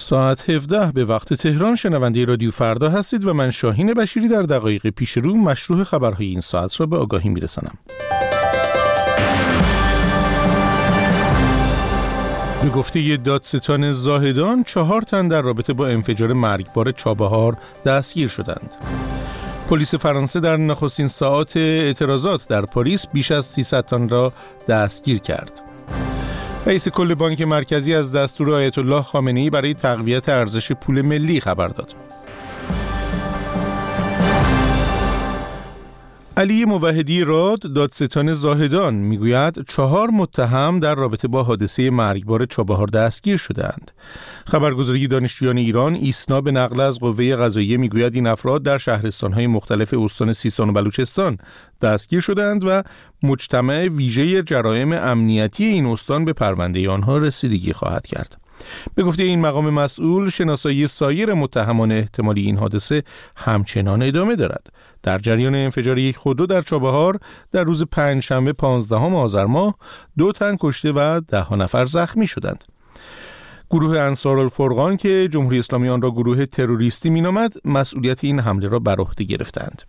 ساعت 17 به وقت تهران شنونده رادیو فردا هستید و من شاهین بشیری در دقایق پیش رو مشروع خبرهای این ساعت را به آگاهی میرسانم. به گفته دادستان زاهدان 4 تن در رابطه با انفجار مرگبار چابهار دستگیر شدند. پلیس فرانسه در نخستین ساعات اعتراضات در پاریس بیش از 300 تن را دستگیر کرد. رئیس کل بانک مرکزی از دستور آیت الله خامنه‌ای برای تقویت ارزش پول ملی خبر داد. علی موحدی راد دادستان زاهدان میگوید 4 متهم در رابطه با حادثه مرگبار چابهار دستگیر شدند. خبرگزاری دانشجویان ایران ایسنا به نقل از قوه قضاییه میگوید این افراد در شهرستان‌های مختلف استان سیستان و بلوچستان دستگیر شدند و مجتمع ویژه جرایم امنیتی این استان به پرونده آنها رسیدگی خواهد کرد. به گفته این مقام مسئول شناسایی سایر متهمان احتمالی این حادثه همچنان ادامه دارد. در جریان انفجار یک خودرو در چابهار در روز پنجشنبه 15 آذر ماه 2 تن کشته و 10 نفر زخمی شدند. گروه انصارالفرقان که جمهوری اسلامی آن را گروه تروریستی مینامد مسئولیت این حمله را بر عهده گرفتند.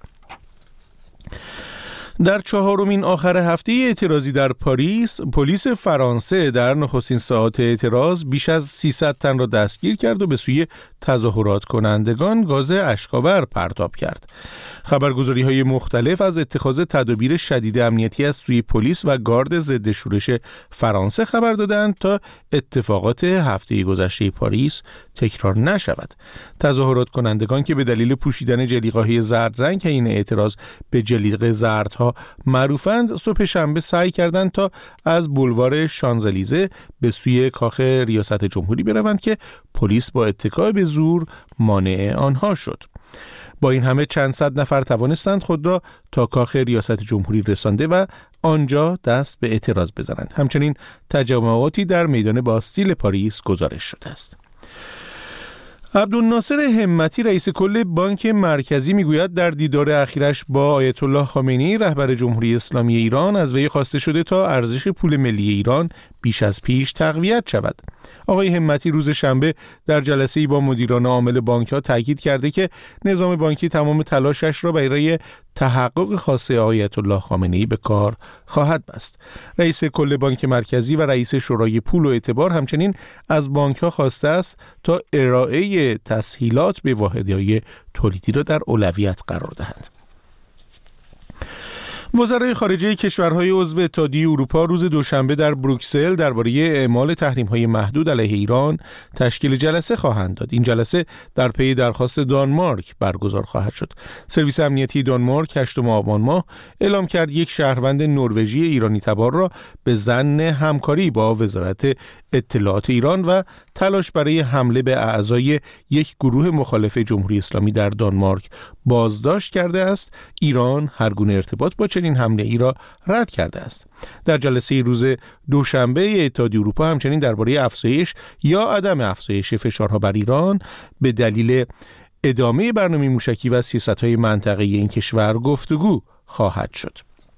در 4مین آخر هفته اعتراضی در پاریس، پلیس فرانسه در نخستین ساعات اعتراض بیش از 300 تن را دستگیر کرد و به سوی تظاهرات کنندگان گاز اشک‌آور پرتاب کرد. خبرگزاری‌های مختلف از اتخاذ تدابیر شدید امنیتی از سوی پلیس و گارد ضد شورش فرانسه خبر دادند تا اتفاقات هفته گذشته پاریس تکرار نشود. تظاهرات کنندگان که به دلیل پوشیدن جلیقه‌های زرد رنگ این اعتراض به جلیقه زردها معروفند، صبح شنبه سعی کردند تا از بولوار شانزلیزه به سوی کاخ ریاست جمهوری بروند که پلیس با اتکا به زور مانع آنها شد. با این همه چند صد نفر توانستند خود را تا کاخ ریاست جمهوری رسانده و آنجا دست به اعتراض بزنند. همچنین تجمعاتی در میدان باستیل پاریس گزارش شده است. عبدالناصر همتی رئیس کل بانک مرکزی میگوید در دیدار اخیرش با آیت الله خامنه‌ای رهبر جمهوری اسلامی ایران از وی خواسته شده تا ارزش پول ملی ایران بیش از پیش تقویت شود. آقای همتی روز شنبه در جلسه‌ای با مدیران عامل بانک‌ها تاکید کرده که نظام بانکی تمام تلاشش را برای تحقق خواسته آیت الله خامنه‌ای به کار خواهد بست. رئیس کل بانک مرکزی و رئیس شورای پول و اعتبار همچنین از بانک‌ها خواسته است تا ارائه تسهیلات به واحدهای تولیدی را در اولویت قرار دهند. وزرای خارجه کشورهای عضو اتحادیه اروپا روز دوشنبه در بروکسل درباره اعمال تحریم‌های محدود علیه ایران تشکیل جلسه خواهند داد. این جلسه در پی درخواست دانمارک برگزار خواهد شد. سرویس امنیتی دانمارک 8 آبان ماه اعلام کرد یک شهروند نروژی ایرانی تبار را به ظن همکاری با وزارت اطلاعات ایران و تلاش برای حمله به اعضای یک گروه مخالف جمهوری اسلامی در دانمارک بازداشت کرده است. ایران هر گونه ارتباط با چنین حمله ای را رد کرده است. در جلسه روز دوشنبه اتحادیه اروپا همچنین درباره افزایش یا عدم افزایش فشارها بر ایران به دلیل ادامه برنامه موشکی و سیاست‌های منطقه‌ای این کشور گفتگو خواهد شد.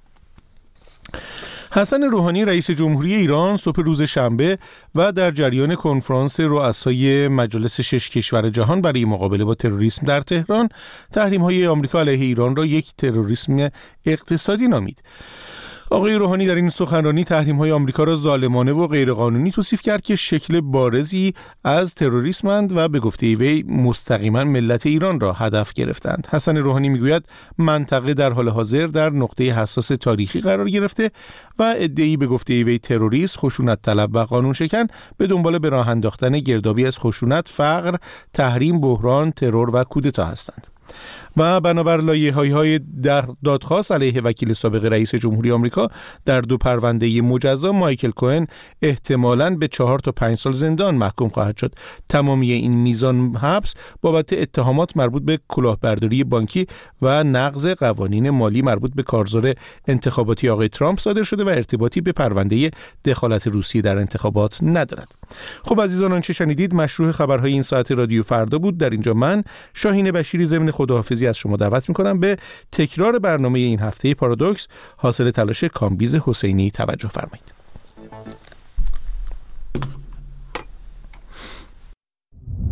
حسن روحانی رئیس جمهوری ایران صبح روز شنبه و در جریان کنفرانس رؤسای مجالس 6 کشور جهان برای مقابله با تروریسم در تهران تحریم‌های آمریکا علیه ایران را یک تروریسم اقتصادی نامید. آقای روحانی در این سخنرانی تحریم‌های آمریکا را ظالمانه و غیرقانونی توصیف کرد که شکل بارزی از تروریسمند و به گفته وی مستقیما ملت ایران را هدف گرفتند. حسن روحانی میگوید منطقه در حال حاضر در نقطه حساس تاریخی قرار گرفته و ادعی به گفته وی تروریست، خشونت طلب و قانون شکن به دنبال به راه انداختن گردابی از خشونت، فقر، تحریم، بحران، ترور و کودتا هستند. و بنابر لایحه‌های دادخواست علیه وکیل سابق رئیس جمهوری آمریکا در 2 پرونده مجزا، مایکل کوهن احتمالاً به 4 تا 5 سال زندان محکوم خواهد شد. تمامی این میزان حبس بابت اتهامات مربوط به کلاهبرداری بانکی و نقض قوانین مالی مربوط به کارزار انتخاباتی آقای ترامپ صادر شده و ارتباطی به پرونده دخالت روسیه در انتخابات ندارد. خب عزیزان، آنچه شنیدید مشروع خبرهای این ساعت رادیو فردا بود. در اینجا من شاهین بشیری ضمن خداحافظی از شما دعوت می‌کنم به تکرار برنامه این هفته پارادوکس حاصل تلاش کامبیز حسینی توجه فرمایید.